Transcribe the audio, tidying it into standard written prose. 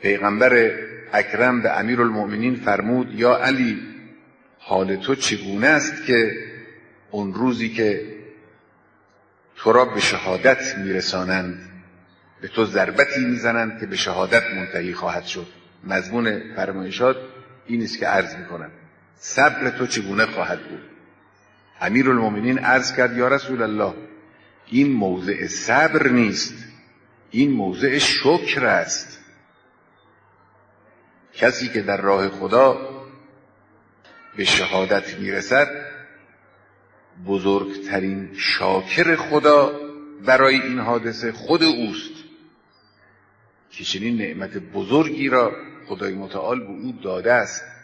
پیغمبر اکرم به امیرالمؤمنین فرمود یا علی، حال تو چگونه است که اون روزی که تو را به شهادت میرسانند به تو ضربتی میزنند که به شهادت منتهی خواهد شد. مضمون فرمایشات این است که عرض میکنم صبر تو چگونه خواهد بود. امیرالمؤمنین عرض کرد یا رسول الله، این موضع صبر نیست، این موضع شکر است. کسی که در راه خدا به شهادت میرسد بزرگترین شاکر خدا برای این حادثه خود اوست که چنین نعمت بزرگی را خدای متعال به او داده است.